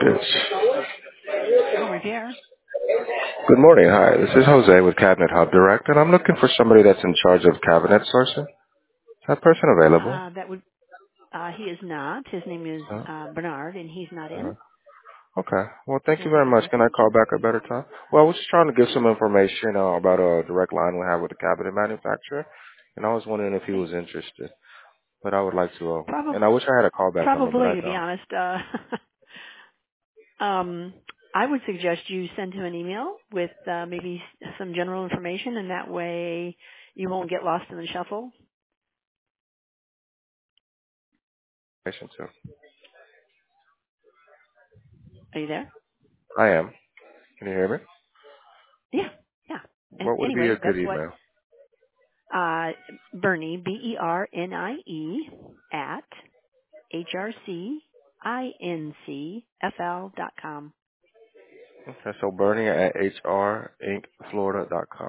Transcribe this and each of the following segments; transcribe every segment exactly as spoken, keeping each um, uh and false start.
Mortgage. Home repair. Good morning. Hi, this is Jose with Cabinet Hub Direct, and I'm looking for somebody that's in charge of cabinet sourcing. Is that person available? Uh, that would. Uh, he is not. His name is Uh, uh, Bernard, and he's not in. uh, okay. Well, Is thank there you very anything I much. can Can I do? call back at a better time? Well, I was just trying to give some information uh, about a direct line we have with the cabinet manufacturer, and I was wondering if he Okay. was interested. But I would like to, uh, Probably. and I wish I had a callback number, but Probably, I to be don't. honest. Uh, um, I would suggest you send him an email with uh, maybe s- some general information, and that way you won't get lost in the shuffle. Patient too. Are you there? I am. Can you hear me? Yeah. Yeah. And What would be a anyway, good that's what email? uh, Bernie B E R N I E at H R C I N C F L dot com. Okay, so Bernie at h r inc florida dot com.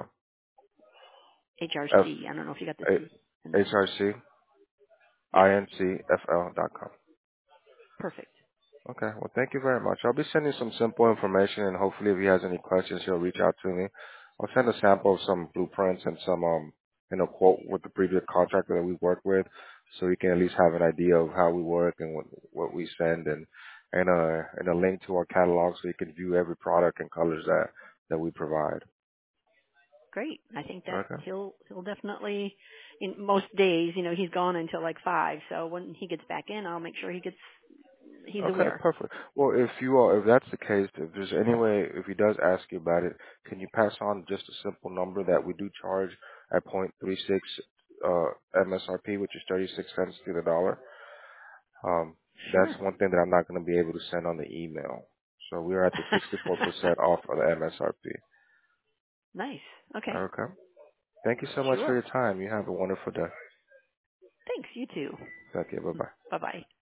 F H R C. I don't know if you got the C in H there. R C Yes. I N C F L dot com. Perfect. Okay. Well, thank you very much. I'll be sending some simple information, and hopefully, if he has any questions, he'll reach out to me. I'll send a sample of some blueprints and some, um, you know, quote with the previous contractor that we work with, so he can at least have an idea of how we work and what what we send, and and a and a link to our catalog so he can view every product and colors that that we provide. Great. I think that Okay. he'll he'll definitely in most days, you know, he's gone until like five. So when he gets back in, I'll make sure he gets he's Okay, aware. perfect. Well, if you are, if that's the case, if there's any way, if he does ask you about it, can you pass on just a simple number that we do charge at point three six uh, M S R P, which is thirty-six cents to the dollar? Um, Sure. that's one thing that I'm not going to be able to send on the email. So we're at the sixty-four percent off of the M S R P. Nice. Okay. Okay. Thank you so much for Sure. your time. You have a wonderful day. Thanks. You too. Thank you. Bye bye. Bye bye.